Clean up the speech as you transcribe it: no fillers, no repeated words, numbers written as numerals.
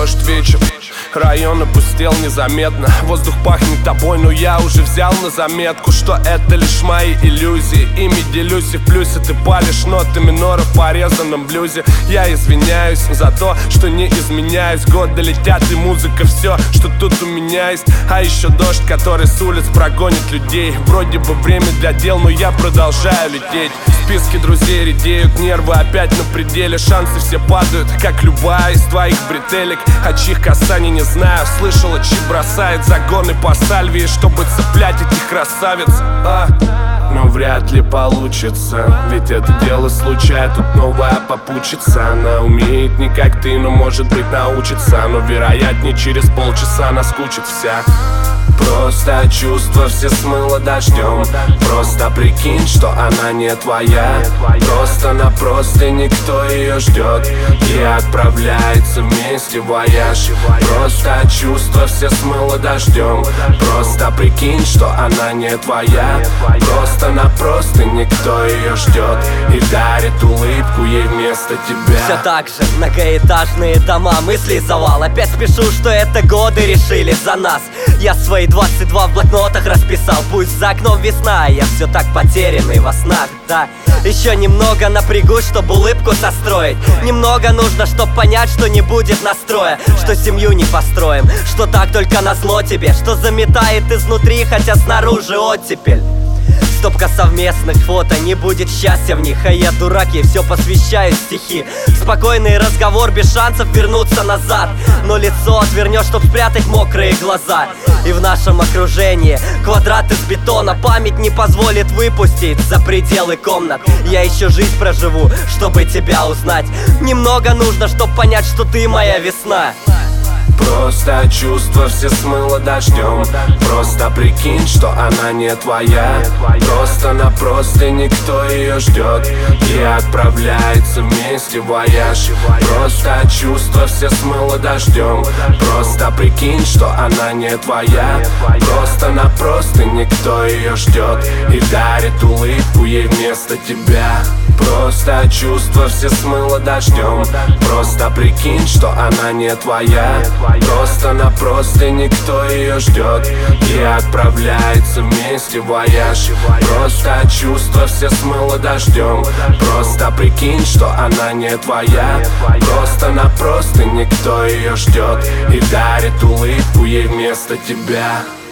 дождь, вечер. Район опустел незаметно. Воздух пахнет тобой, но я уже взял на заметку, что это лишь мои иллюзии. Ими делюсь и в плюсе ты палишь ноты минора в порезанном блюзе. Я извиняюсь за то, что не изменяюсь. Годы летят и музыка все, что тут у меня есть. А еще дождь, который с улиц прогонит людей. Вроде бы время для дел, но я продолжаю лететь. Списки друзей редеют, нервы опять на пределе. Шансы все падают, как любая из твоих бретелек. А чьих касаний не знаю, слышала, чьи бросает загоны по сальвии, чтобы цеплять этих красавиц. Но вряд ли получится, ведь это дело случая, тут новая попутчица. Она умеет не как ты, но может быть научится. Но вероятнее через полчаса наскучит вся. Просто чувства все смыло дождем. Просто прикинь, что она не твоя. Просто на простыне никто ее ждет и отправляется вместе в вояж. Просто чувства все смыло дождем. Просто прикинь, что она не твоя. Просто на простыне никто ее ждет и дарит улыбку ей вместо тебя. Все так же многоэтажные дома, мысли завал. Опять спешу, что это годы решили за нас. Я свои 22 в блокнотах расписал. Пусть за окном весна, я все так потерянный во снах, да. Еще немного напрягусь, чтобы улыбку состроить. Немного нужно, чтоб понять, что не будет настроя, что семью не построим, что так только назло тебе, что заметает изнутри, хотя снаружи оттепель. Стопка совместных фото, не будет счастья в них. А я дурак, ей все посвящаю стихи. Спокойный разговор без шансов вернуться назад. Но лицо отвернешь, чтоб спрятать мокрые глаза. И в нашем окружении квадрат из бетона. Память не позволит выпустить за пределы комнат. Я еще жизнь проживу, чтобы тебя узнать. Немного нужно, чтоб понять, что ты моя весна. Просто чувства все смыло дождем. Просто прикинь, что она не твоя. Просто на простыне никто ее ждет и отправляется вместе в вояж. Просто чувства все смыло дождем. Просто прикинь, что она не твоя. Просто на простыне никто ее ждет и дарит улыбку ей вместо тебя. Просто чувства все смыло дождем. Просто прикинь, что она не твоя. Просто на простыне никто ее ждет и отправляется вместе в вояж. Просто чувства все смыло дождем. Просто прикинь, что она не твоя. Просто на простыне никто ее ждет и дарит улыбку ей вместо тебя.